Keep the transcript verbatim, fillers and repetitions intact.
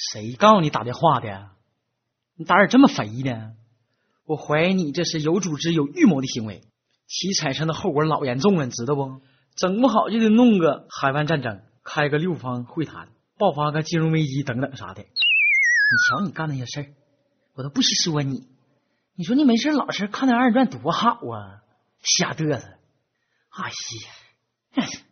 谁告诉你打电话的？你胆儿这么肥呢？我怀疑你这是有组织有预谋的行为，其产生的后果老严重了，你知道不？整不好就得弄个海湾战争，开个六方会谈，爆发个金融危机等等啥的。你瞧你干那些事儿，我都不是说你。你说你没事老实看点二人转多好啊，瞎嘚瑟。哎呀！